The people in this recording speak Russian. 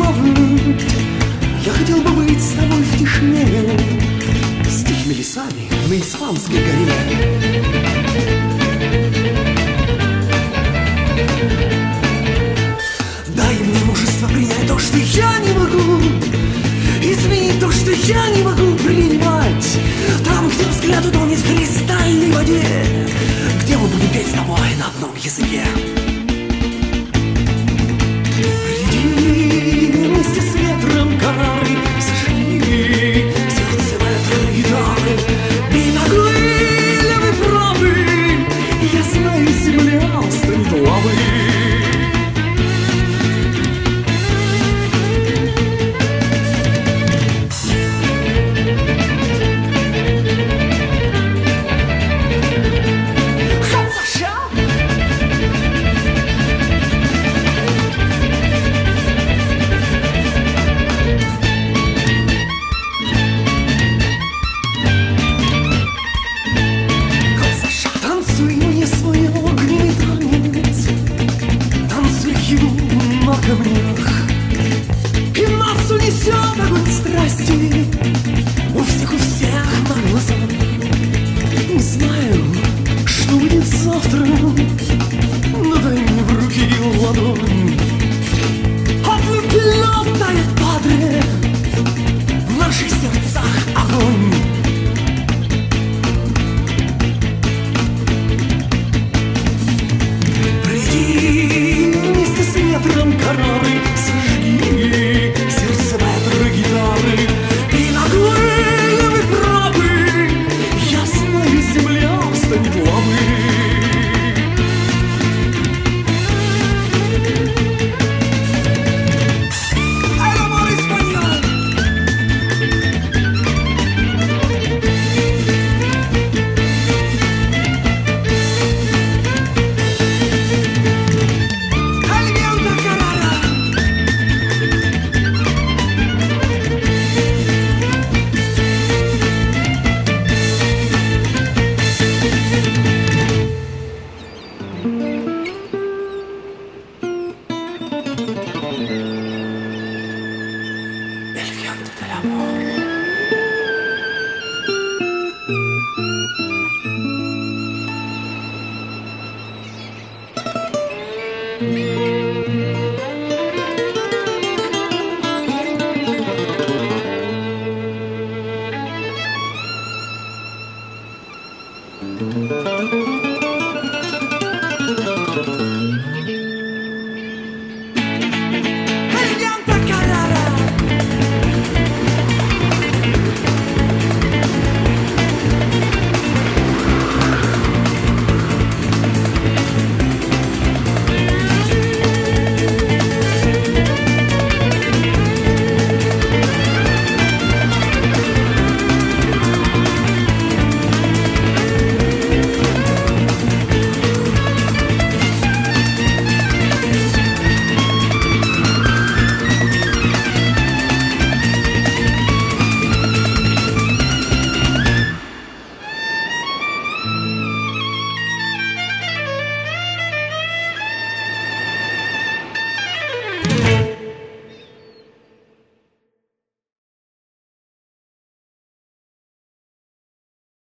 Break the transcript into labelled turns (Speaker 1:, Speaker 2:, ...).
Speaker 1: Я хотел бы быть с тобой в тишине, с тихими лесами на испанской горе. Дай мне мужество принять то, что я не могу, изменить то, что я не могу принимать. Там, где взгляд утонет в кристальной воде, где мы будем петь с тобой на одном языке. Приди вместе с ветром Канары, сожги сердце в этой гитары. И такой ли вы правы? Я знаю, земля станет лавой. И нас унесет огонь страсти у всех на глазах. Не знаю, что будет завтра, но дай мне в руки ладонь. Облепилет тает падре, в наших сердцах огонь. Приди вместе с ветром Канары, сожги сердце в этой гитары. И ногой вы правы, ясная земля станет лавой. El viento del amor.